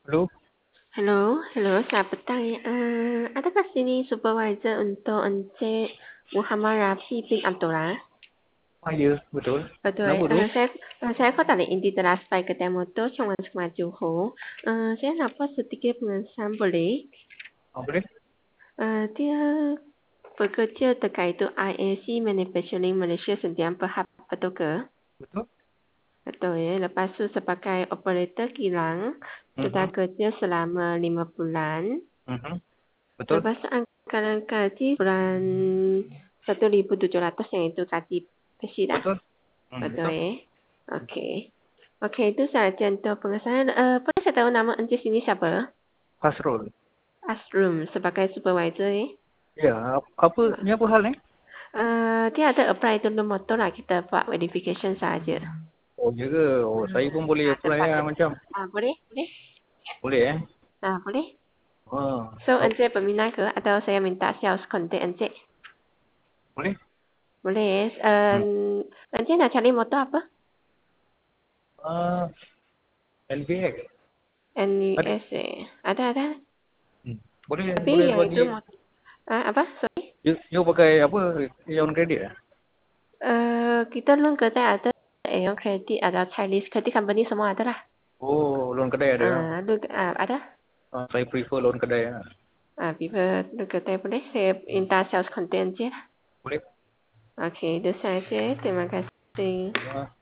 Halo, Halo, halo, selamat petang ya. Adakah sini supervisor untuk Encik Muhammad Rafi bin Abdullah? ya betul. Kenapa Betul. tu? Saya kau tak Indi telah sampai kedai motor Chongwan Sema Johor. Saya dapat sedikit pengesan boleh? Boleh? Dia bekerja terkait itu IAC Manufacturing Malaysia Sdn Bhd, betul ke? Betul? Betul ya. Lepas tu sebagai operator kilang, sudah Mhm, kerja selama 5 bulan. mhm. Betul? Lepas tu anggaran gaji bulan 1.700 yang itu gaji besi dah. Betul? Betul Betul. ya. Okey. Okey, itu sahaja untuk pengesahan. Boleh saya tahu nama encik sini siapa? Hasrul. Asrum sebagai supervisor ya. Ya, ni apa hal ni? Dia ada apply dulu motor lah. Kita buat verification saja. Oh, ya ke? Oh, saya pun boleh apply Dapat. lah macam. Boleh? Boleh? Boleh Boleh? Ah, So, encik berminat ke? Atau saya minta sales contact encik? boleh? Boleh. Hmm. Encik nak cari motor apa? Ah, LBX. Ada? NUS ada. Hmm. Boleh, Tapi boleh yang itu bagi. apa? Sorry. You pakai apa? Yang kredit Kita loan kedai ada Aeon Credit, ada Chinese Credit Company semua ada lah. Oh, loan kedai ada. Loan ada. Saya prefer loan kedai People loan kedai boleh saya minta sales content je. Boleh? Okey, itu saja. Terima kasih.